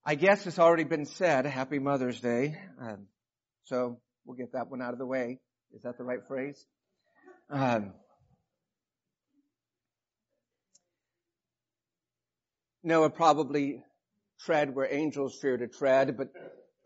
I guess it's already been said, Happy Mother's Day. So we'll get that one out of the way. Is that the right phrase? Noah probably tread where angels fear to tread, but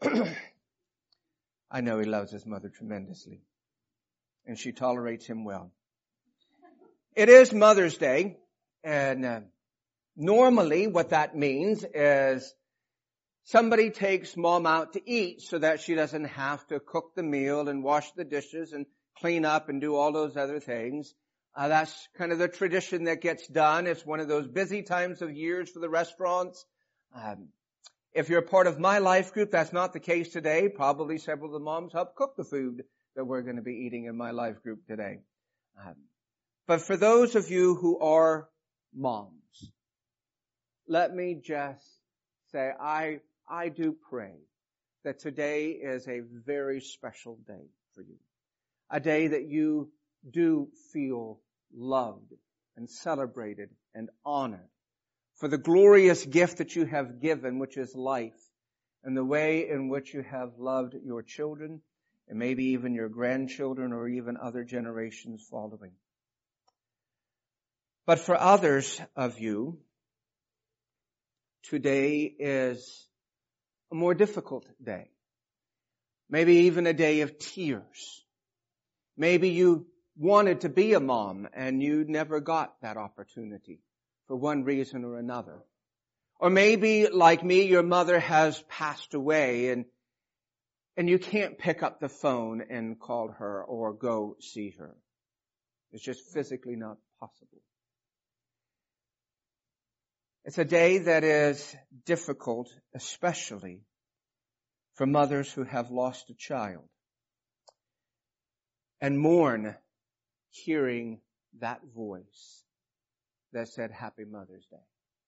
I know he loves his mother tremendously, and she tolerates him well. It is Mother's Day, and normally what that means is somebody takes mom out to eat so that she doesn't have to cook the meal and wash the dishes and clean up and do all those other things. That's kind of the tradition that gets done. It's one of those busy times of years for the restaurants. If you're a part of my life group, that's not the case today. Probably several of the moms help cook the food that we're going to be eating in my life group today. But for those of you who are moms, let me just say, I do pray that today is a very special day for you. A day that you do feel loved and celebrated and honored for the glorious gift that you have given, which is life, and the way in which you have loved your children and maybe even your grandchildren or even other generations following. But for others of you, today is a more difficult day. Maybe even a day of tears. Maybe you wanted to be a mom and you never got that opportunity for one reason or another. Or maybe, like me, your mother has passed away and you can't pick up the phone and call her or go see her. It's just physically not possible. It's a day that is difficult, especially for mothers who have lost a child and mourn hearing that voice that said, Happy Mother's Day.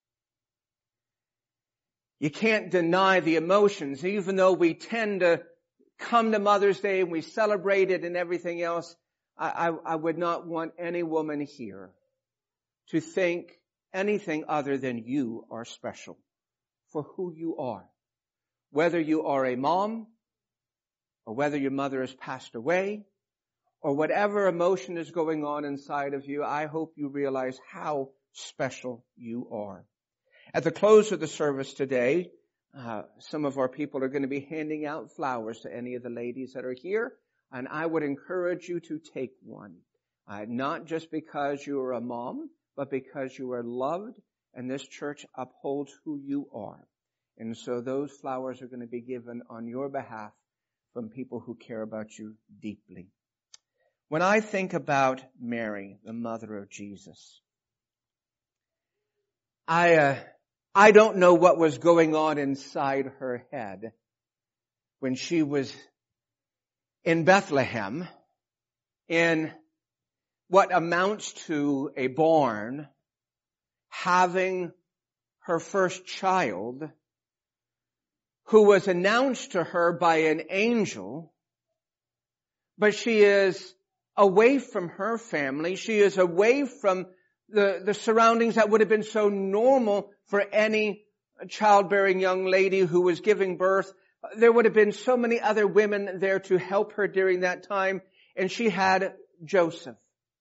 You can't deny the emotions, even though we tend to come to Mother's Day and we celebrate it and everything else. I would not want any woman here to think anything other than you are special for who you are. Whether you are a mom, or whether your mother has passed away, or whatever emotion is going on inside of you, I hope you realize how special you are. At the close of the service today, some of our people are going to be handing out flowers to any of the ladies that are here, and I would encourage you to take one. Not just because you are a mom, but because you are loved, and this church upholds who you are. And so those flowers are going to be given on your behalf from people who care about you deeply. When I think about Mary, the mother of Jesus, I don't know what was going on inside her head when she was in Bethlehem in what amounts to a barn, having her first child, who was announced to her by an angel, but she is away from her family. She is away from the surroundings that would have been so normal for any childbearing young lady who was giving birth. There would have been so many other women there to help her during that time, and she had Joseph.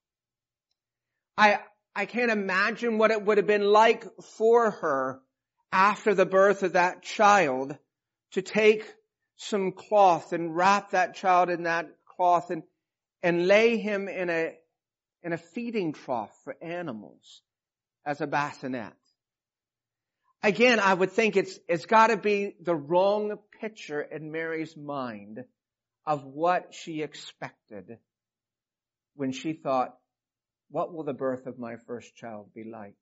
I can't imagine what it would have been like for her after the birth of that child to take some cloth and wrap that child in that cloth and lay him in a feeding trough for animals as a bassinet. Again, I would think it's got to be the wrong picture in Mary's mind of what she expected when she thought, what will the birth of my first child be like?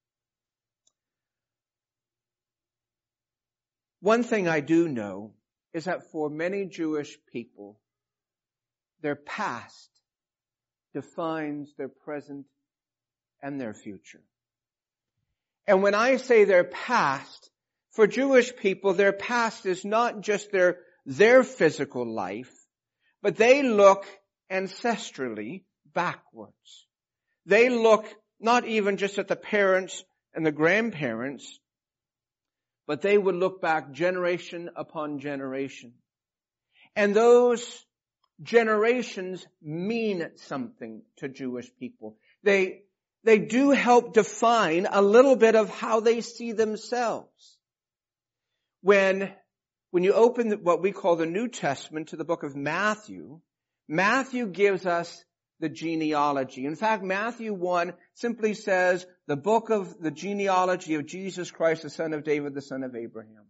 One thing I do know is that for many Jewish people, their past defines their present and their future. And when I say their past, for Jewish people, their past is not just their physical life, but they look ancestrally backwards. They look not even just at the parents and the grandparents, but they would look back generation upon generation. And those generations mean something to Jewish people. They do help define a little bit of how they see themselves. When you open what we call the New Testament to the book of Matthew, Matthew gives us the genealogy. In fact, Matthew 1 simply says the book of the genealogy of Jesus Christ, the son of David, the son of Abraham.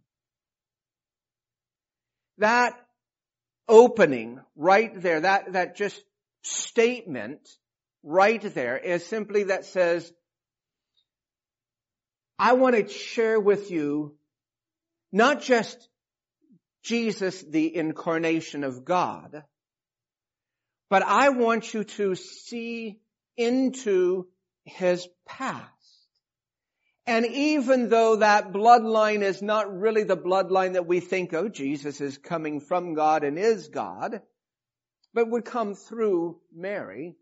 That opening right there, that just statement right there is simply that says, I want to share with you not just Jesus, the incarnation of God, but I want you to see into his past. And even though that bloodline is not really the bloodline that we think of, Jesus is coming from God and is God, but would come through Mary,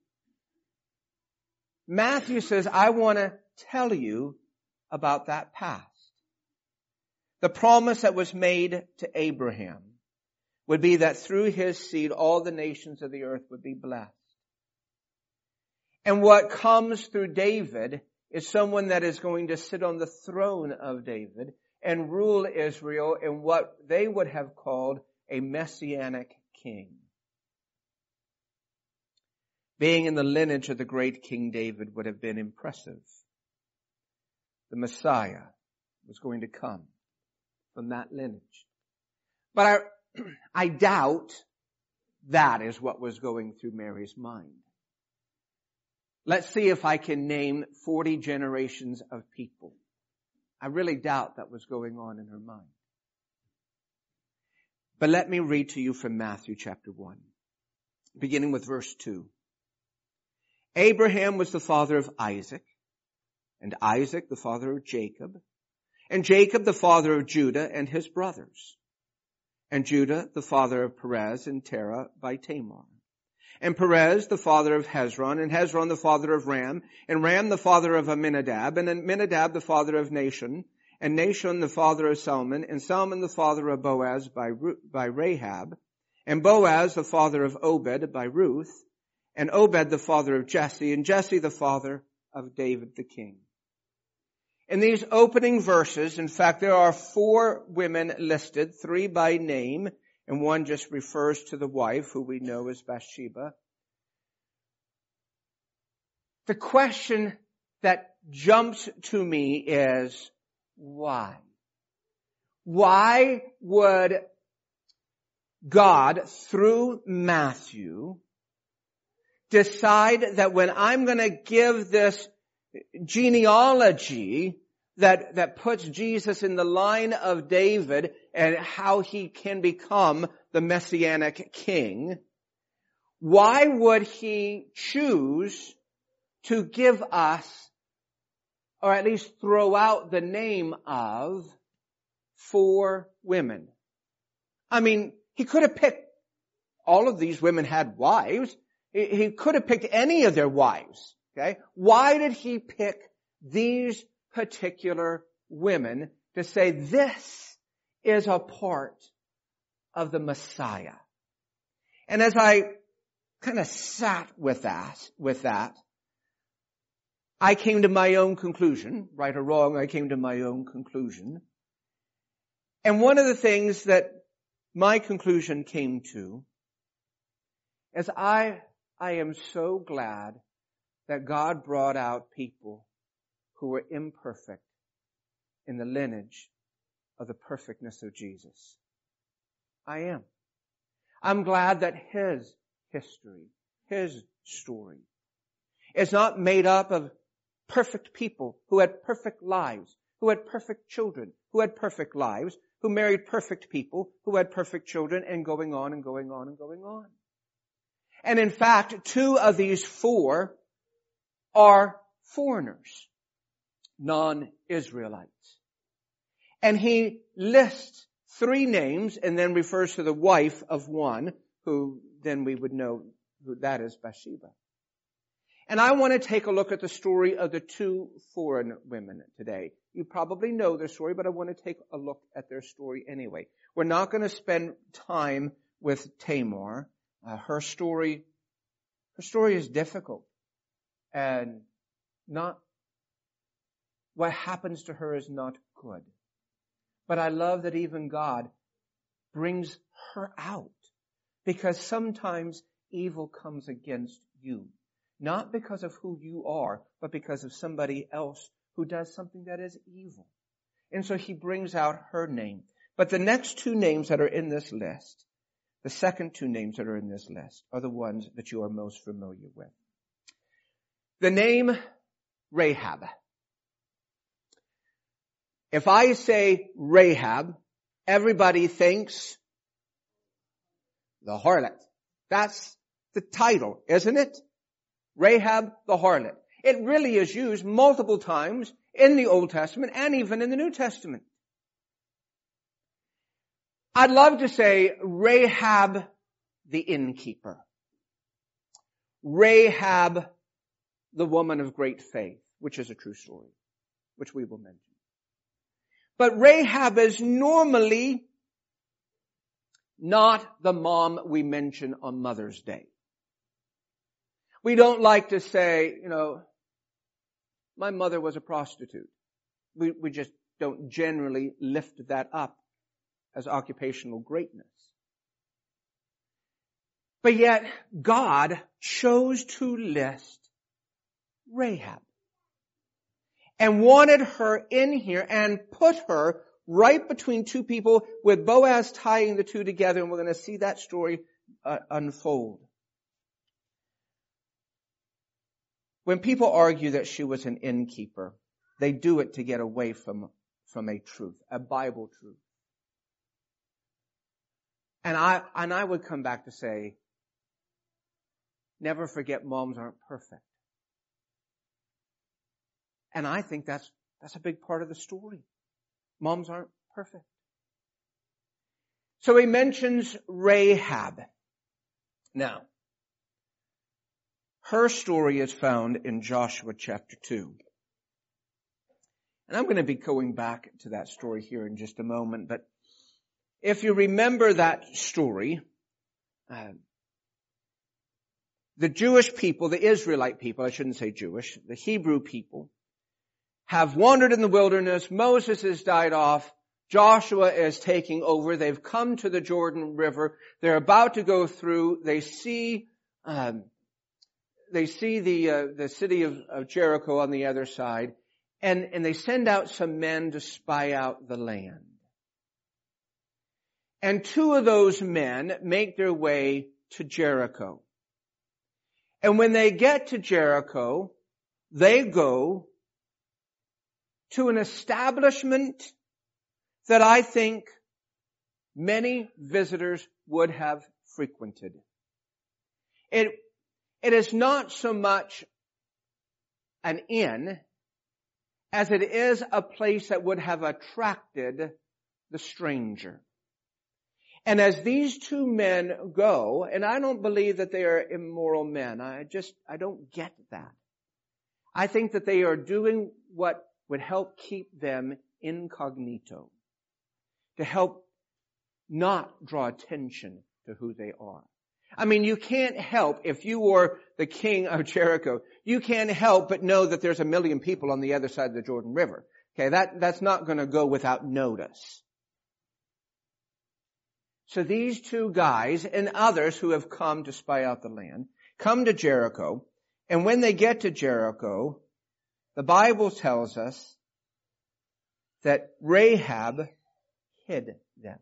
Matthew says, I want to tell you about that past. The promise that was made to Abraham would be that through his seed, all the nations of the earth would be blessed. And what comes through David is someone that is going to sit on the throne of David and rule Israel in what they would have called a messianic king. Being in the lineage of the great King David would have been impressive. The Messiah was going to come from that lineage. But I doubt that is what was going through Mary's mind. Let's see if I can name 40 generations of people. I really doubt that was going on in her mind. But let me read to you from Matthew chapter 1, beginning with verse 2. Abraham was the father of Isaac, and Isaac the father of Jacob, and Jacob the father of Judah and his brothers, and Judah the father of Perez and Terah by Tamar, and Perez the father of Hezron, and Hezron the father of Ram, and Ram the father of Amminadab, and Amminadab the father of Nahshon, and Nahshon the father of Salmon, and Salmon the father of Boaz by Rahab, and Boaz the father of Obed by Ruth, and Obed the father of Jesse, and Jesse the father of David the king. In these opening verses, in fact, there are 4 women listed, 3 by name, and 1 just refers to the wife, who we know as Bathsheba. The question that jumps to me is, why? Why would God, through Matthew, decide that when I'm going to give this genealogy that puts Jesus in the line of David and how he can become the Messianic king, why would he choose to give us, or at least throw out the name of, 4 women? I mean, he could have picked, all of these women had wives. He could have picked any of their wives. Okay? Why did he pick these particular women to say this is a part of the Messiah? And as I kind of sat with that, I came to my own conclusion. Right or wrong, I came to my own conclusion. And one of the things that my conclusion came to is I am so glad that God brought out people who were imperfect in the lineage of the perfectness of Jesus. I am. I'm glad that his history, his story, is not made up of perfect people who had perfect lives, who had perfect children, who had perfect lives, who married perfect people, who had perfect children, and going on and going on and going on. And in fact, 2 of these 4 are foreigners, non-Israelites. And he lists 3 names and then refers to the wife of one, who then we would know who that is, Bathsheba. And I want to take a look at the story of the two foreign women today. You probably know their story, but I want to take a look at their story anyway. We're not going to spend time with Tamar. Her story is difficult. And what happens to her is not good. But I love that even God brings her out. Because sometimes evil comes against you. Not because of who you are, but because of somebody else who does something that is evil. And so he brings out her name. But the next two names that are in this list, the second two names that are in this list, are the ones that you are most familiar with. The name Rahab. If I say Rahab, everybody thinks the harlot. That's the title, isn't it? Rahab the harlot. It really is used multiple times in the Old Testament and even in the New Testament. I'd love to say Rahab the innkeeper. Rahab the woman of great faith, which is a true story, which we will mention. But Rahab is normally not the mom we mention on Mother's Day. We don't like to say, my mother was a prostitute. We just don't generally lift that up as occupational greatness. But yet, God chose to list Rahab and wanted her in here and put her right between two people with Boaz tying the two together, and we're going to see that story unfold. When people argue that she was an innkeeper, they do it to get away from a truth, a Bible truth. And I would come back to say, never forget moms aren't perfect. And I think that's a big part of the story. Moms aren't perfect. So he mentions Rahab. Now, her story is found in Joshua chapter 2. And I'm going to be going back to that story here in just a moment. But if you remember that story, the Jewish people, the Israelite people, I shouldn't say Jewish, the Hebrew people, have wandered in the wilderness. Moses has died off. Joshua is taking over. They've come to the Jordan River. They're about to go through. They see the city of Jericho on the other side, and they send out some men to spy out the land. And two of those men make their way to Jericho. And when they get to Jericho, they go to an establishment that I think many visitors would have frequented. It is not so much an inn as it is a place that would have attracted the stranger. And as these two men go, and I don't believe that they are immoral men. I don't get that. I think that they are doing what would help keep them incognito, to help not draw attention to who they are. I mean, you can't help, if you were the king of Jericho, you can't help but know that there's 1 million people on the other side of the Jordan River. Okay, that's not going to go without notice. So these two guys and others who have come to spy out the land come to Jericho, and when they get to Jericho, the Bible tells us that Rahab hid them.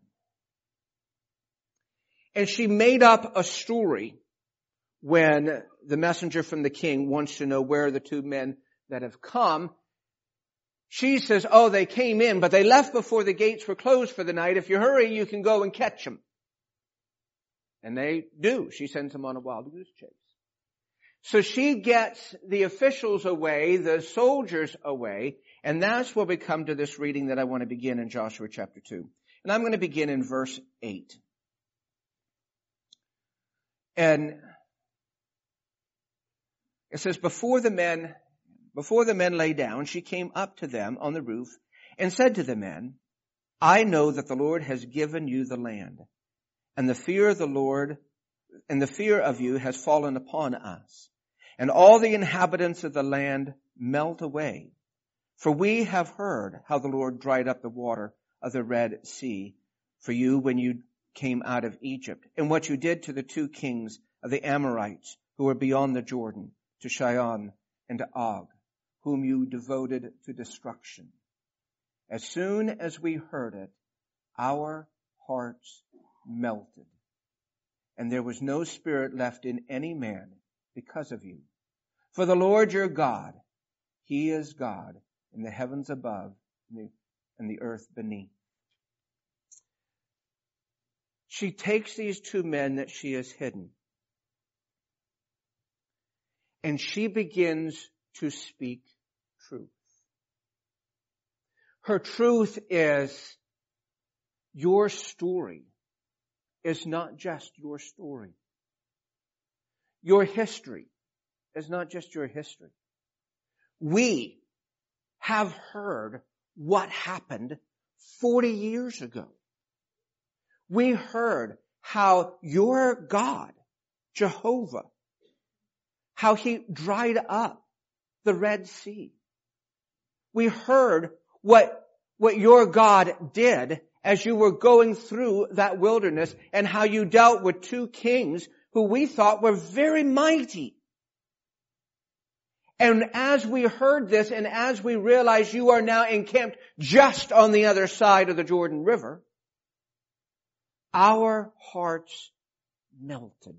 And she made up a story when the messenger from the king wants to know where the two men that have come. She says, they came in, but they left before the gates were closed for the night. If you hurry, you can go and catch them. And they do. She sends them on a wild goose chase. So she gets the officials away, the soldiers away, and that's where we come to this reading that I want to begin in Joshua chapter 2. And I'm going to begin in verse 8. And It says, before the men lay down, she came up to them on the roof and said to the men, I know that the Lord has given you the land, and the fear of the Lord and the fear of you has fallen upon us, and all the inhabitants of the land melt away. For we have heard how the Lord dried up the water of the Red Sea for you when you came out of Egypt, and what you did to the 2 kings of the Amorites who were beyond the Jordan, to Sihon and to Og, whom you devoted to destruction. As soon as we heard it, our hearts melted, and there was no spirit left in any man because of you. For the Lord your God, He is God in the heavens above and the earth beneath. She takes these 2 men that she has hidden, and she begins to speak truth. Her truth is, your story is not just your story. Your history is not just your history. We have heard what happened 40 years ago. We heard how your God, Jehovah, how He dried up the Red Sea. We heard what your God did as you were going through that wilderness, and how you dealt with 2 kings who we thought were very mighty. And as we heard this, and as we realized you are now encamped just on the other side of the Jordan River, our hearts melted.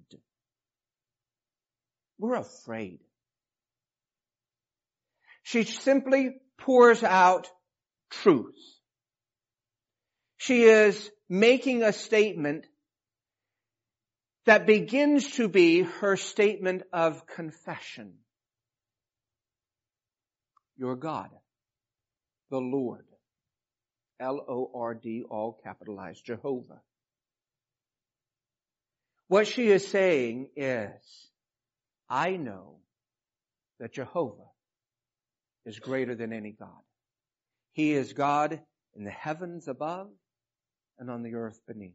We're afraid. She simply pours out truth. She is making a statement that begins to be her statement of confession. Your God, the Lord, L-O-R-D, all capitalized, Jehovah. What she is saying is, I know that Jehovah is greater than any God. He is God in the heavens above and on the earth beneath.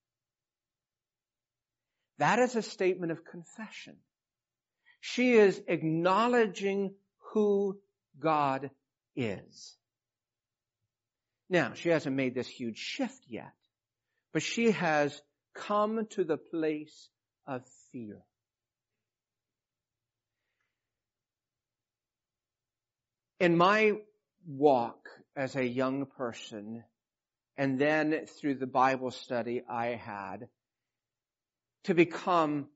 That is a statement of confession. She is acknowledging who God is. Now, she hasn't made this huge shift yet, but she has come to the place of fear. In my walk as a young person, and then through the Bible study I had, to become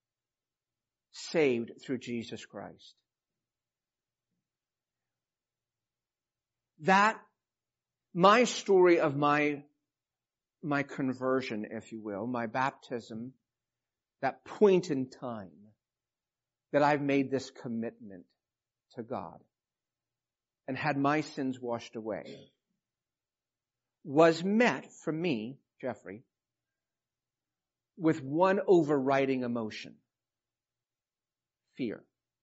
saved through Jesus Christ. That, my story of my conversion, if you will, my baptism, that point in time that I've made this commitment to God and had my sins washed away, was met for me, Jeffrey, with one overriding emotion. Fear.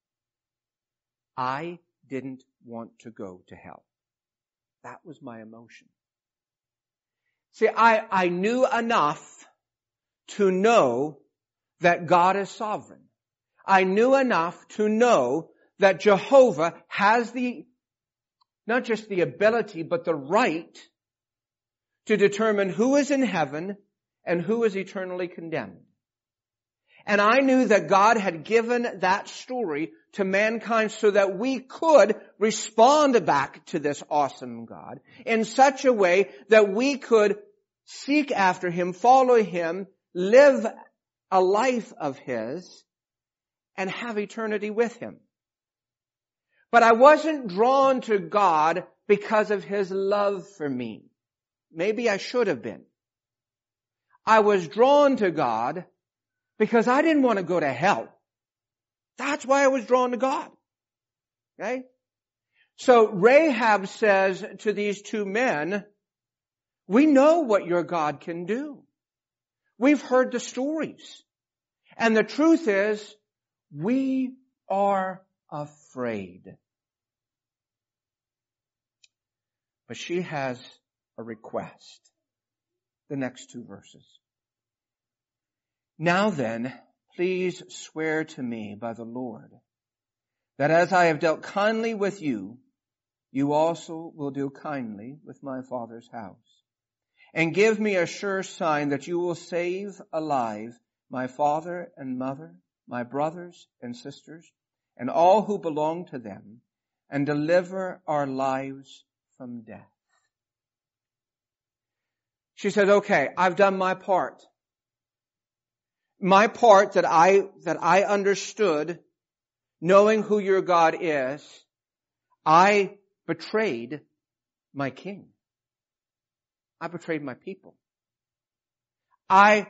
I didn't want to go to hell. That was my emotion. See, I knew enough to know that God is sovereign. I knew enough to know that Jehovah has not just the ability, but the right to determine who is in heaven and who is eternally condemned. And I knew that God had given that story to mankind so that we could respond back to this awesome God in such a way that we could seek after Him, follow Him, live a life of His, and have eternity with Him. But I wasn't drawn to God because of His love for me. Maybe I should have been. I was drawn to God because I didn't want to go to hell. That's why I was drawn to God. Okay? So Rahab says to these 2 men, we know what your God can do. We've heard the stories. And the truth is, we are afraid. But she has a request. The next two verses. Now then, please swear to me by the Lord that as I have dealt kindly with you, you also will deal kindly with my father's house. And give me a sure sign that you will save alive my father and mother, my brothers and sisters, and all who belong to them, and deliver our lives from death. She said, okay, I've done my part. My part that I understood, knowing who your God is, I betrayed my king. I betrayed my people. I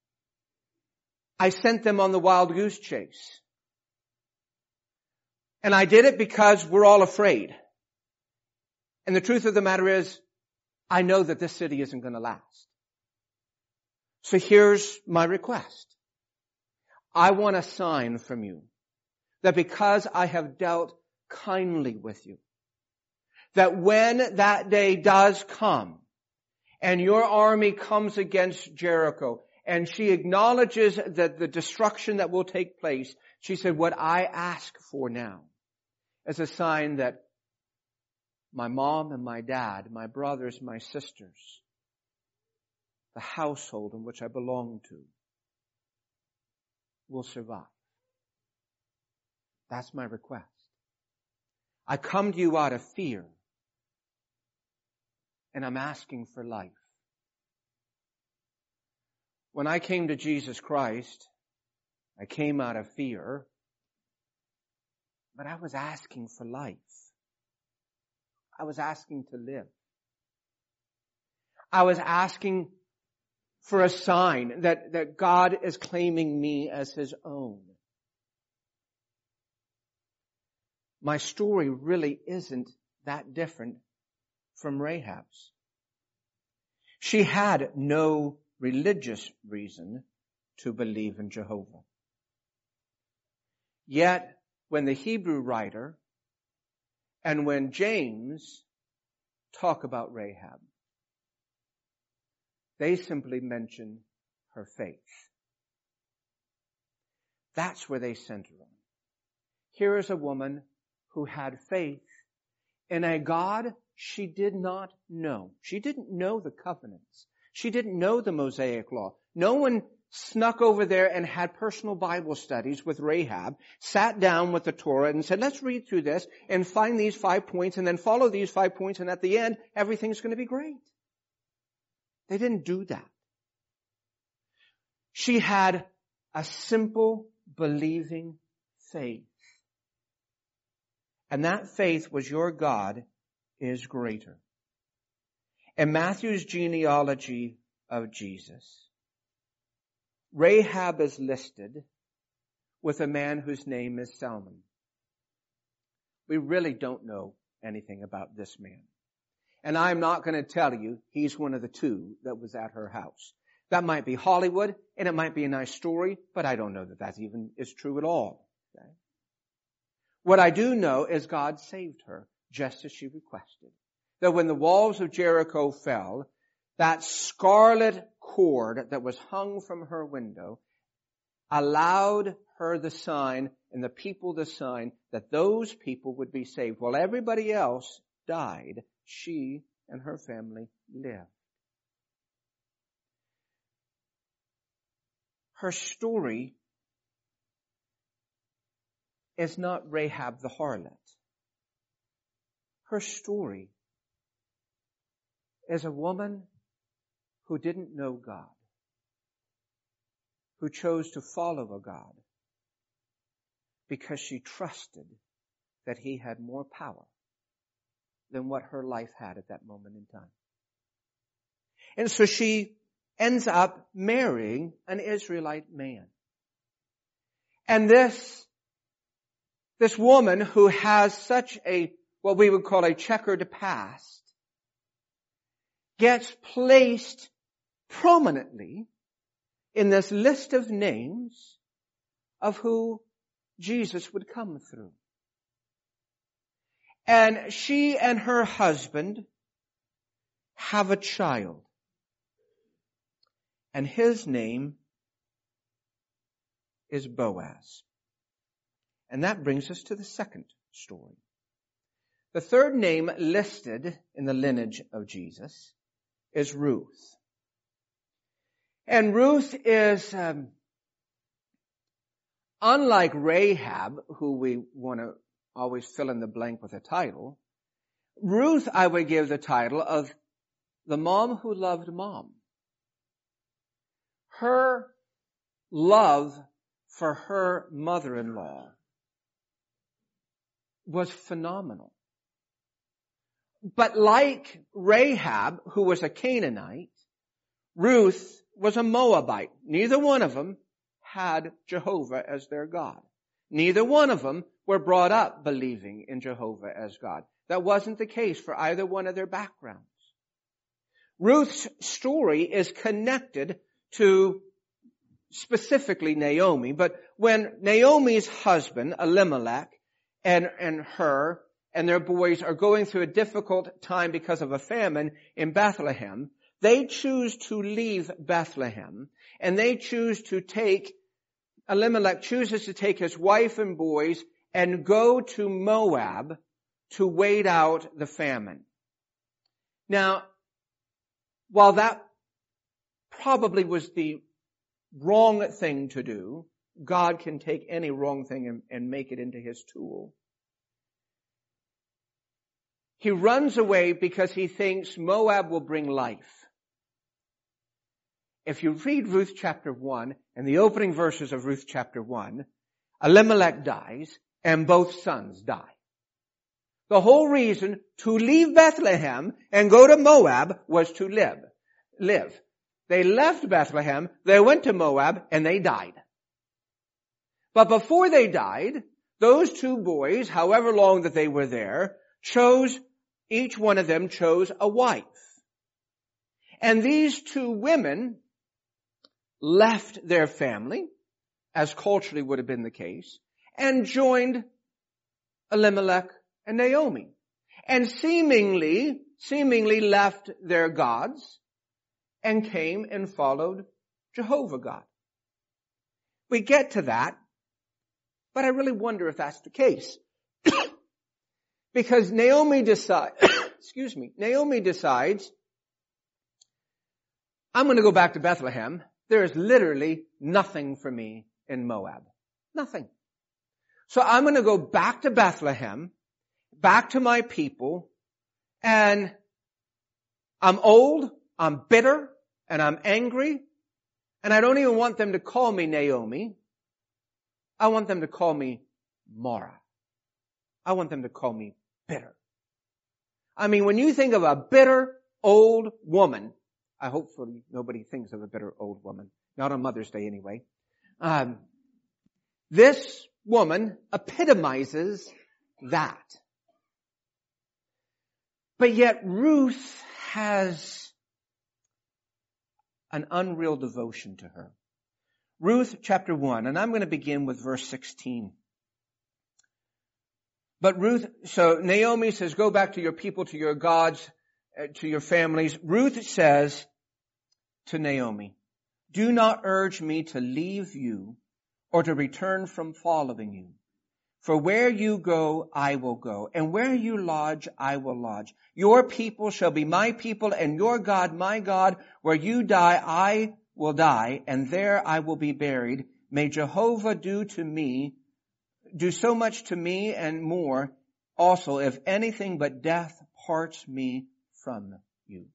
sent them on the wild goose chase. And I did it because we're all afraid. And the truth of the matter is, I know that this city isn't going to last. So here's my request. I want a sign from you that because I have dealt kindly with you, that when that day does come and your army comes against Jericho and she acknowledges that the destruction that will take place, she said, what I ask for now is a sign that my mom and my dad, my brothers, my sisters, the household in which I belong to, will survive. That's my request. I come to you out of fear, and I'm asking for life. When I came to Jesus Christ, I came out of fear, but I was asking for life. I was asking to live. I was asking for a sign that God is claiming me as His own. My story really isn't that different from Rahab's. She had no religious reason to believe in Jehovah. Yet, when the Hebrew writer and when James talk about Rahab, they simply mention her faith. That's where they center on. Here is a woman who had faith in a God she did not know. She didn't know the covenants. She didn't know the Mosaic law. No one snuck over there and had personal Bible studies with Rahab, sat down with the Torah and said, let's read through this and find these 5 points and then follow these 5 points, and at the end, everything's going to be great. They didn't do that. She had a simple, believing faith. And that faith was, your God is greater. In Matthew's genealogy of Jesus, Rahab is listed with a man whose name is Salmon. We really don't know anything about this man. And I'm not going to tell you he's one of the two that was at her house. That might be Hollywood, and it might be a nice story, but I don't know that that even is true at all. Okay? What I do know is God saved her, just as she requested. That when the walls of Jericho fell, that scarlet cord that was hung from her window allowed her the sign and the people the sign that those people would be saved. While everybody else died, she and her family lived. Her story is not Rahab the harlot. Her story is a woman who didn't know God, who chose to follow a God because she trusted that He had more power than what her life had at that moment in time. And so she ends up marrying an Israelite man. And this woman who has such a, what we would call a checkered past, gets placed prominently in this list of names of who Jesus would come through. And she and her husband have a child. And his name is Boaz. And that brings us to the second story. The third name listed in the lineage of Jesus is Ruth. And Ruth is, unlike Rahab, who we want to always fill in the blank with a title, Ruth I would give the title of the mom who loved mom. Her love for her mother-in-law was phenomenal. But like Rahab, who was a Canaanite, Ruth was a Moabite. Neither one of them had Jehovah as their God. Neither one of them were brought up believing in Jehovah as God. That wasn't the case for either one of their backgrounds. Ruth's story is connected to specifically Naomi, but when Naomi's husband, Elimelech, and her and their boys are going through a difficult time because of a famine in Bethlehem, they choose to leave Bethlehem, and Elimelech chooses to take his wife and boys and go to Moab to wait out the famine. Now, while that probably was the wrong thing to do, God can take any wrong thing and make it into his tool. He runs away because he thinks Moab will bring life. If you read Ruth chapter 1 and the opening verses of Ruth chapter 1, Elimelech dies and both sons die. The whole reason to leave Bethlehem and go to Moab was to live. They left Bethlehem, they went to Moab, and they died. But before they died, those two boys, however long that they were there, each one of them chose a wife. And these two women left their family, as culturally would have been the case, and joined Elimelech and Naomi. And seemingly left their gods and came and followed Jehovah God. We get to that, but I really wonder if that's the case. Because Naomi decides, I'm going to go back to Bethlehem. There is literally nothing for me in Moab. Nothing. So I'm going to go back to Bethlehem, back to my people, and I'm old, I'm bitter, and I'm angry, and I don't even want them to call me Naomi. I want them to call me Mara. I want them to call me bitter. I mean, when you think of a bitter old woman, I hopefully nobody thinks of a bitter old woman. Not on Mother's Day anyway. This woman epitomizes that. But yet Ruth has an unreal devotion to her. Ruth chapter 1, and I'm going to begin with verse 16. But so Naomi says, go back to your people, to your gods, to your families. Ruth says to Naomi, do not urge me to leave you or to return from following you. For where you go, I will go, and where you lodge, I will lodge. Your people shall be my people, and your God, my God. Where you die, I will die, and there I will be buried. May Jehovah do so much to me and more also, if anything but death parts me from you.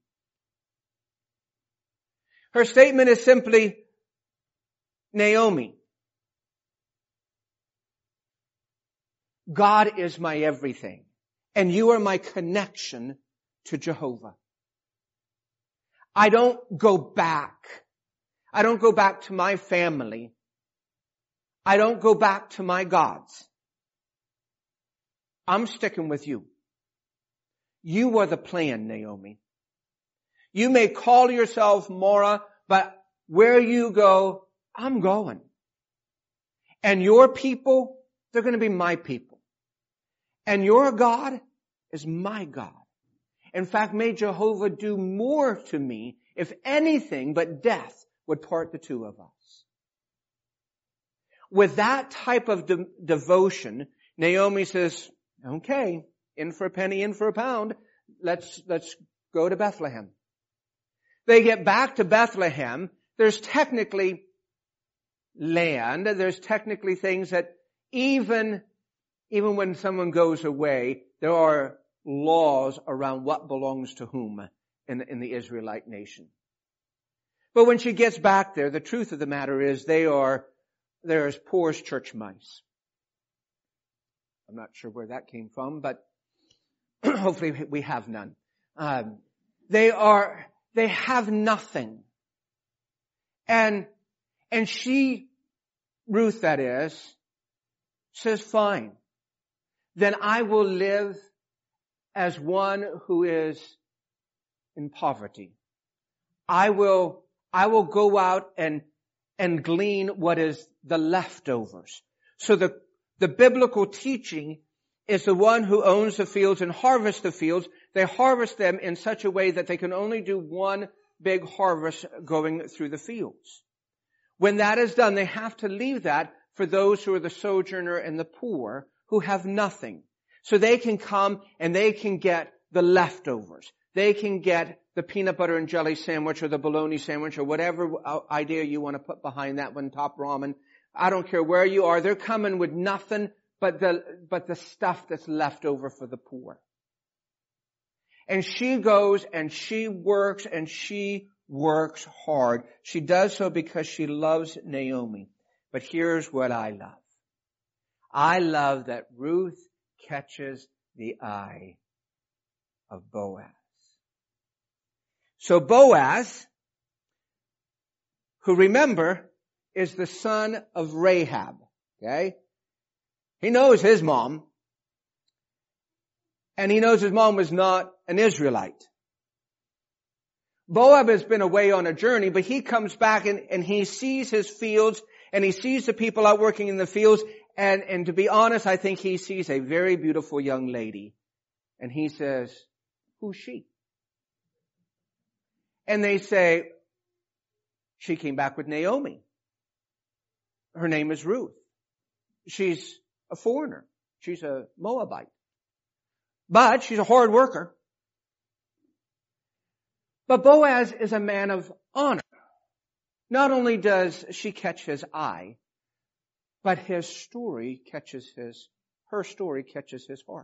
Her statement is simply, Naomi, God is my everything, and you are my connection to Jehovah. I don't go back. I don't go back to my family. I don't go back to my gods. I'm sticking with you. You are the plan, Naomi. You may call yourself Mara, but where you go, I'm going. And your people, they're going to be my people. And your God, is my God. In fact, may Jehovah do more to me if anything but death would part the two of us. With that type of devotion, Naomi says, okay, in for a penny, in for a pound. Let's go to Bethlehem. They get back to Bethlehem. There's technically land. There's technically things that even when someone goes away, there are laws around what belongs to whom in the Israelite nation. But when she gets back there, the truth of the matter is they're as poor as church mice. I'm not sure where that came from, but hopefully we have none. They have nothing. And she, Ruth that is, says, fine, then I will live as one who is in poverty. I will go out and glean what is the leftovers. So the biblical teaching is the one who owns the fields and harvests the fields. They harvest them in such a way that they can only do one big harvest going through the fields. When that is done, they have to leave that for those who are the sojourner and the poor who have nothing. So they can come and they can get the leftovers. They can get the peanut butter and jelly sandwich or the bologna sandwich or whatever idea you want to put behind that one, top ramen. I don't care where you are. They're coming with nothing but the stuff that's left over for the poor. And she goes and she works hard. She does so because she loves Naomi. But here's what I love. I love that Ruth catches the eye of Boaz. So Boaz, who remember, is the son of Rahab. Okay? He knows his mom. And he knows his mom was not an Israelite. Boaz has been away on a journey, but he comes back and he sees his fields and he sees the people out working in the fields. And to be honest, I think he sees a very beautiful young lady. And he says, who's she? And they say, she came back with Naomi. Her name is Ruth. She's a foreigner. She's a Moabite. But she's a hard worker. But Boaz is a man of honor. Not only does she catch his eye, but her story catches his heart.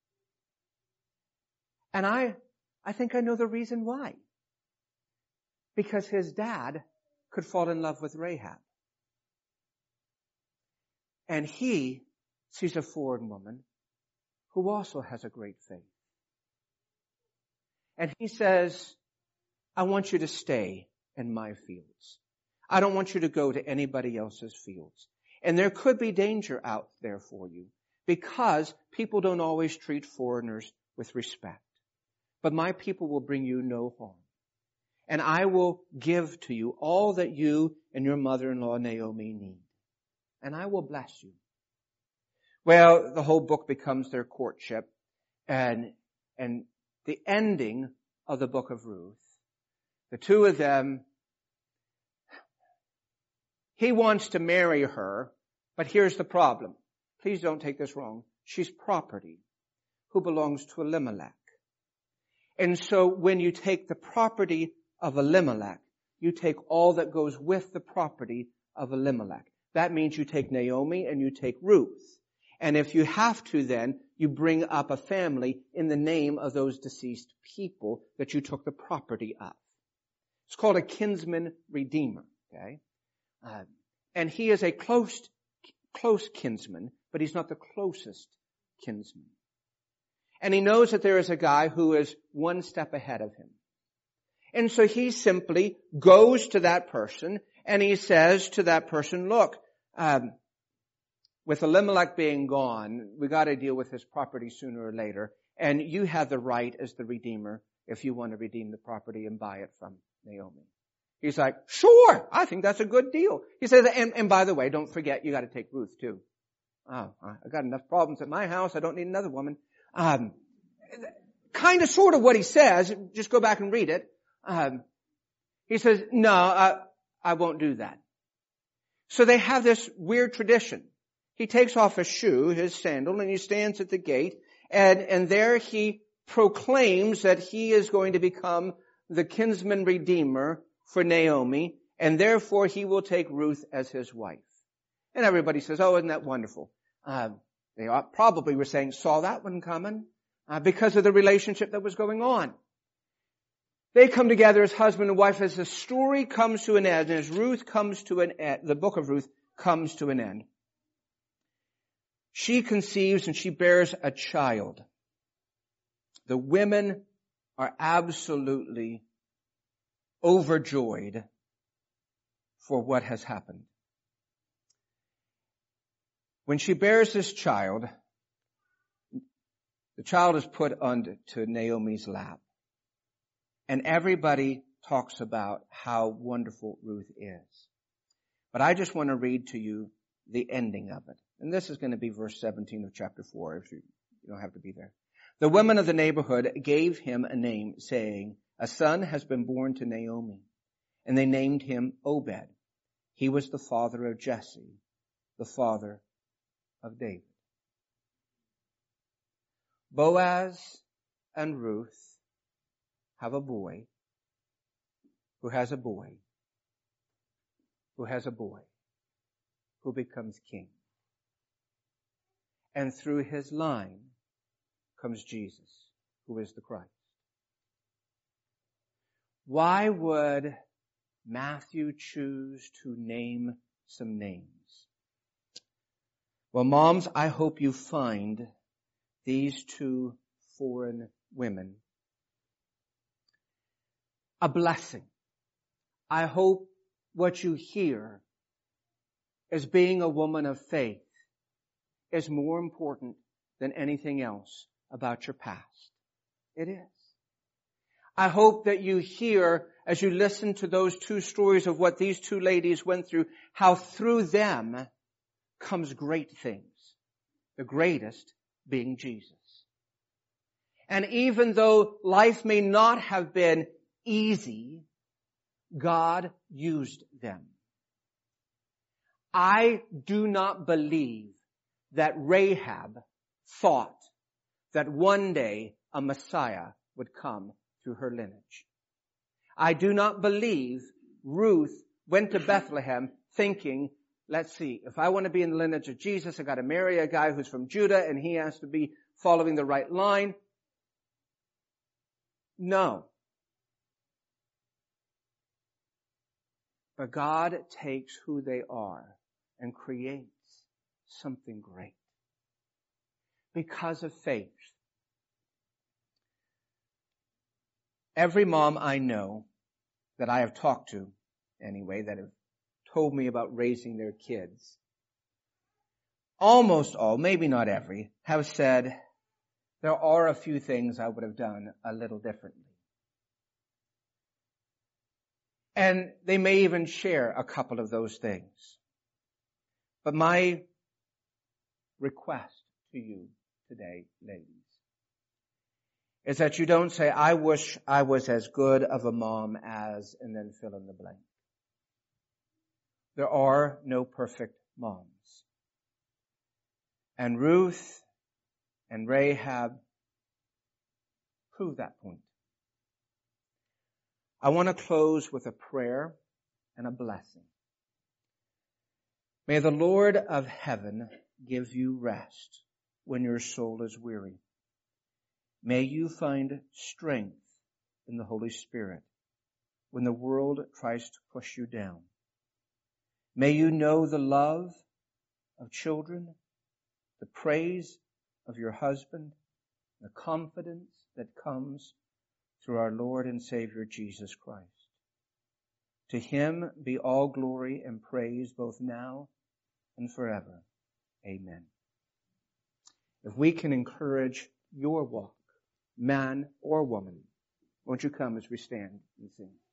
And I think I know the reason why. Because his dad could fall in love with Rahab. And he sees a foreign woman who also has a great faith. And he says, I want you to stay in my fields. I don't want you to go to anybody else's fields. And there could be danger out there for you because people don't always treat foreigners with respect. But my people will bring you no harm. And I will give to you all that you and your mother-in-law Naomi need. And I will bless you. Well, the whole book becomes their courtship. And the ending of the book of Ruth, the two of them, he wants to marry her, but here's the problem. Please don't take this wrong. She's property who belongs to Elimelech. And so when you take the property of Elimelech, you take all that goes with the property of Elimelech. That means you take Naomi and you take Ruth. And if you have to then, you bring up a family in the name of those deceased people that you took the property of. It's called a kinsman redeemer, okay? And he is a close kinsman, but he's not the closest kinsman. And he knows that there is a guy who is one step ahead of him. And so he simply goes to that person and he says to that person, look, with Elimelech being gone, we got to deal with his property sooner or later. And you have the right as the redeemer if you want to redeem the property and buy it from Naomi. He's like, sure, I think that's a good deal. He says, and by the way, don't forget, you got to take Ruth too. Oh, I got enough problems at my house. I don't need another woman. kind of sort of what he says. Just go back and read it. He says, no, I won't do that. So they have this weird tradition. He takes off his shoe, his sandal, and he stands at the gate, and there he proclaims that he is going to become the kinsman redeemer for Naomi, and therefore he will take Ruth as his wife. And everybody says, oh, isn't that wonderful? They probably were saying, saw that one coming, because of the relationship that was going on. They come together as husband and wife as the story comes to an end, and as Ruth comes to an end, the book of Ruth comes to an end. She conceives and she bears a child. The women are absolutely overjoyed for what has happened. When she bears this child, the child is put onto Naomi's lap. And everybody talks about how wonderful Ruth is. But I just want to read to you the ending of it. And this is going to be verse 17 of chapter 4, if you don't have to be there. The women of the neighborhood gave him a name, saying, a son has been born to Naomi. And they named him Obed. He was the father of Jesse, the father of David. Boaz and Ruth have a boy who has a boy who has a boy who becomes king. And through his line comes Jesus, who is the Christ. Why would Matthew choose to name some names? Well, moms, I hope you find these two foreign women a blessing. I hope what you hear as being a woman of faith is more important than anything else about your past. It is. I hope that you hear, as you listen to those two stories of what these two ladies went through, how through them comes great things. The greatest being Jesus. And even though life may not have been easy, God used them. I do not believe that Rahab thought that one day a Messiah would come through her lineage. I do not believe Ruth went to Bethlehem thinking, let's see, if I want to be in the lineage of Jesus, I got to marry a guy who's from Judah and he has to be following the right line. No. But God takes who they are and creates something great. Because of faith. Every mom I know that I have talked to, anyway, that have told me about raising their kids, almost all, maybe not every, have said, there are a few things I would have done a little differently. And they may even share a couple of those things. But my request to you today, ladies, is that you don't say, I wish I was as good of a mom as, and then fill in the blank. There are no perfect moms. And Ruth and Rahab prove that point. I want to close with a prayer and a blessing. May the Lord of heaven give you rest when your soul is weary. May you find strength in the Holy Spirit when the world tries to push you down. May you know the love of children, the praise of your husband, the confidence that comes through our Lord and Savior Jesus Christ. To him be all glory and praise both now and forever. Amen. If we can encourage your walk, man or woman, won't you come as we stand and sing?